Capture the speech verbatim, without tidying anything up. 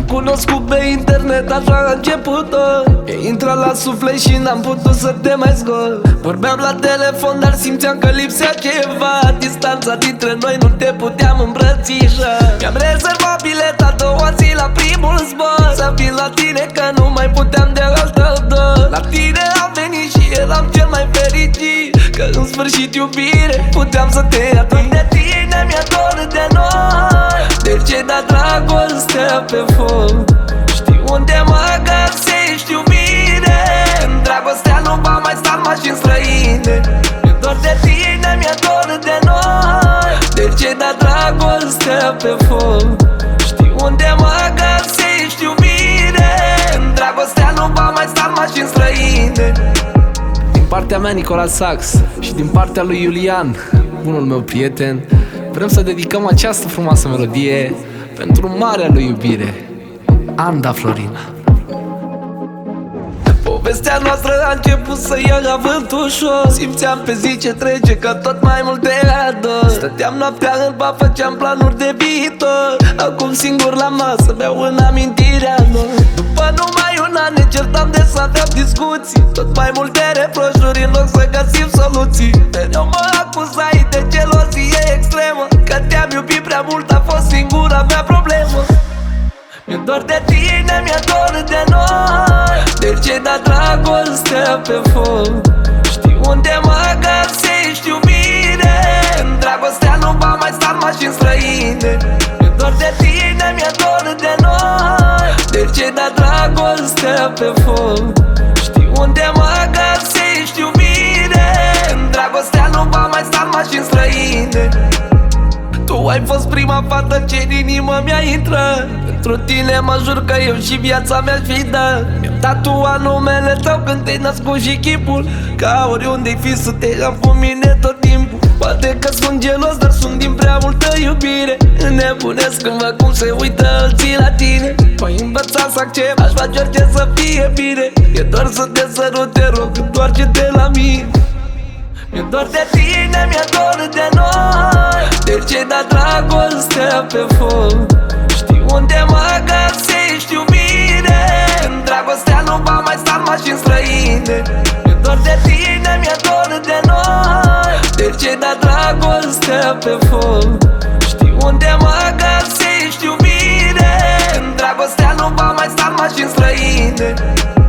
cunoscut pe internet, așa a început-o. E intrat la suflet și n-am putut să te mai scot. Vorbeam la telefon, dar simțeam că lipsea ceva. Distanța dintre noi nu te puteam îmbrățișa. Mi-am rezervat bileta două zi la primul zbor, să vin la tine că nu mai puteam de altă dor. La tine am venit și eram cel mai fericit, că în sfârșit iubire puteam să te ating. De tine mi-e dor de noi, de ce da dragostea pe foc. Știi unde mă găsești, iubire, dragostea nu va mai sta în mașini străine. Mi-e dor de tine, mi-e dor de noi, de ce da dragostea pe foc. Știi unde mă găsești, iubire, dragostea nu va mai sta în mașini străine. Din partea mea, Nicola Sax, și din partea lui Iulian, bunul meu prieten, vrem să dedicăm această frumoasă melodie pentru marea lui iubire, Anda Florina. Povestea noastră a început să ia avânt ușor. Simțeam pe zi ce trece că tot mai mult te ador. Stăteam noaptea în bar, făceam planuri de viitor. Acum singur la masă beau în amintirea lor. După numai un an ne certam de să aveam discuții, tot mai multe reproșuri în loc să găsim soluții. Mereu mă acuzai de gelozie extremă, că te-am iubit prea mult, a fost singura mea problemă. Mi-e dor de tine, mi-e dor de noi, de ce da dragostea pe foc. Știi unde mă găsești, iubire, dragostea nu va mai sta în mașini străine. Mi-e dor de tine, mi-e dor de noi, de ce da dragostea pe foc. Știi unde mă găsești, iubire, dragostea nu va mai sta în mașini străine. Tu ai fost prima fată ce în inimă mi-a intrat. Pentru tine mă jur că eu și viața mi-aș fi dat. Mi-am tatuat numele tău când te-ai născut și chipul, ca oriunde-i fi să te am cu mine tot timpul. Poate că sunt gelos, dar sunt din prea multă iubire. Înnebunesc când văd cum se uită alții la tine. M-ai învățat să accept, aș face orice să fie bine. E doar să te sărut, te rog, întoarce-te la mine. Mi-e dor de tine, mi-e dor de noi, de ce da dragostea pe foc. Știi unde mă găsești, iubire, dragostea nu va mai sta în mașini străine. Mi-e dor de tine, mi-e dor de noi, de ce da dragostea pe foc. Știi unde mă găsești, iubire, dragostea nu va mai sta în mașini străine.